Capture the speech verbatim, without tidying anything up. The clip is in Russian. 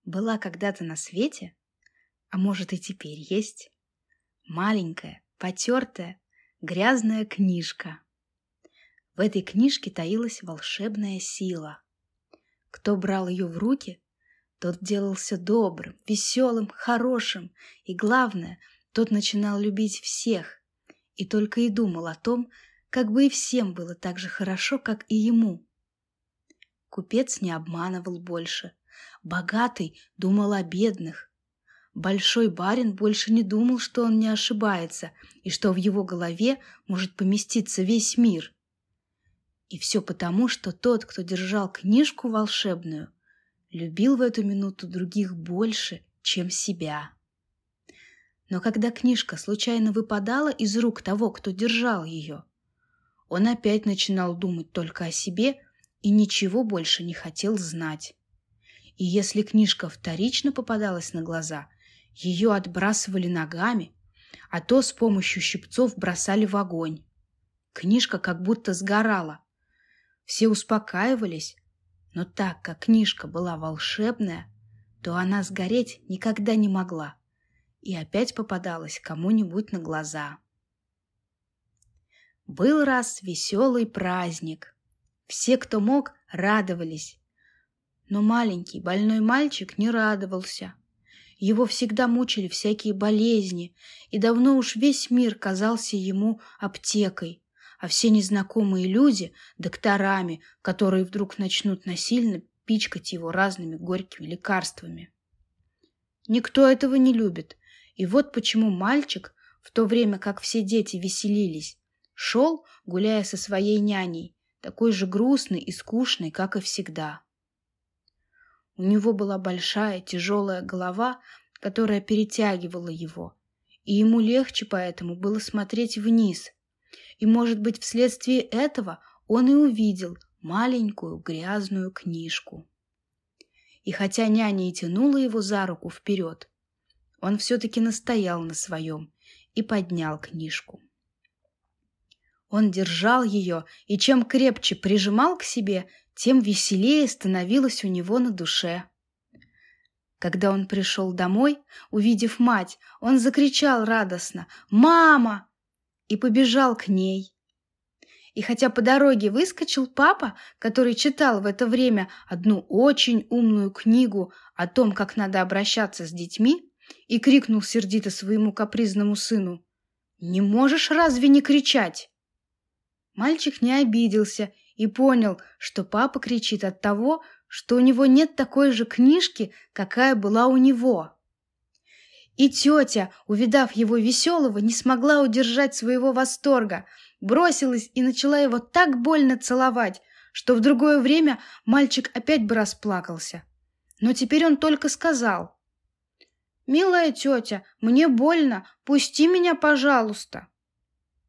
Была когда-то на свете, а может и теперь есть, маленькая, потертая, грязная книжка. В этой книжке таилась волшебная сила. Кто брал ее в руки, тот делался добрым, веселым, хорошим, и, главное, тот начинал любить всех и только и думал о том, как бы и всем было так же хорошо, как и ему. Купец не обманывал больше, богатый думал о бедных. Большой барин больше не думал, что он не ошибается и что в его голове может поместиться весь мир. И все потому, что тот, кто держал книжку волшебную, любил в эту минуту других больше, чем себя. Но когда книжка случайно выпадала из рук того, кто держал ее, он опять начинал думать только о себе и ничего больше не хотел знать. И если книжка вторично попадалась на глаза, ее отбрасывали ногами, а то с помощью щипцов бросали в огонь. Книжка как будто сгорала. Все успокаивались, но так как книжка была волшебная, то она сгореть никогда не могла и опять попадалась кому-нибудь на глаза. Был раз веселый праздник. Все, кто мог, радовались. Но маленький больной мальчик не радовался. Его всегда мучили всякие болезни, и давно уж весь мир казался ему аптекой, а все незнакомые люди — докторами, которые вдруг начнут насильно пичкать его разными горькими лекарствами. Никто этого не любит, и вот почему мальчик, в то время как все дети веселились, шел, гуляя со своей няней, такой же грустный и скучный, как и всегда. У него была большая тяжелая голова, которая перетягивала его, и ему легче поэтому было смотреть вниз. И, может быть, вследствие этого он и увидел маленькую грязную книжку. И хотя няня и тянула его за руку вперед, он все-таки настоял на своем и поднял книжку. Он держал ее, и чем крепче прижимал к себе, тем веселее становилось у него на душе. Когда он пришел домой, увидев мать, он закричал радостно «Мама!» и побежал к ней. И хотя по дороге выскочил папа, который читал в это время одну очень умную книгу о том, как надо обращаться с детьми, и крикнул сердито своему капризному сыну: «Не можешь разве не кричать?» Мальчик не обиделся и понял, что папа кричит от того, что у него нет такой же книжки, какая была у него. И тетя, увидав его веселого, не смогла удержать своего восторга, бросилась и начала его так больно целовать, что в другое время мальчик опять бы расплакался. Но теперь он только сказал: «Милая тетя, мне больно, пусти меня, пожалуйста».